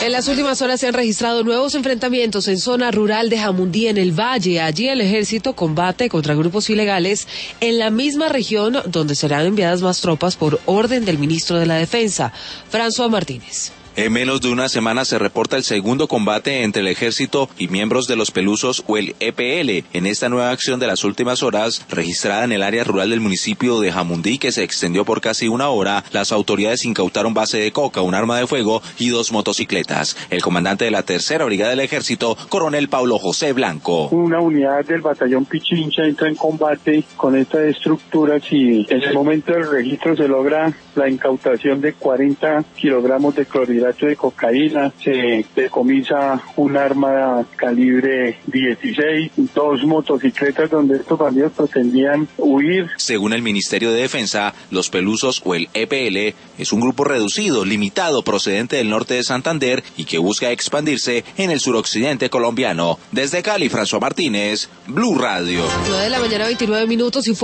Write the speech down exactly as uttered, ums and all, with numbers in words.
En las últimas horas se han registrado nuevos enfrentamientos en zona rural de Jamundí, en el Valle. Allí el ejército combate contra grupos ilegales en la misma región donde serán enviadas más tropas por orden del ministro de la Defensa, François Martínez. En menos de una semana se reporta el segundo combate entre el ejército y miembros de los Pelusos o el E P L. En esta nueva acción de las últimas horas, registrada en el área rural del municipio de Jamundí, que se extendió por casi una hora, las autoridades incautaron base de coca, un arma de fuego y dos motocicletas. El comandante de la tercera brigada del ejército, coronel Paulo José Blanco. Una unidad del batallón Pichincha entra en combate con estas estructuras y en el momento del registro se logra la incautación de cuarenta kilogramos de clorhidrato de cocaína, se decomisa un arma calibre dieciséis, dos motocicletas donde estos bandidos pretendían huir. Según el Ministerio de Defensa, los Pelusos o el E P L es un grupo reducido, limitado, procedente del norte de Santander y que busca expandirse en el suroccidente colombiano. Desde Cali, François Martínez, Blue Radio. nueve de la mañana, veintinueve minutos y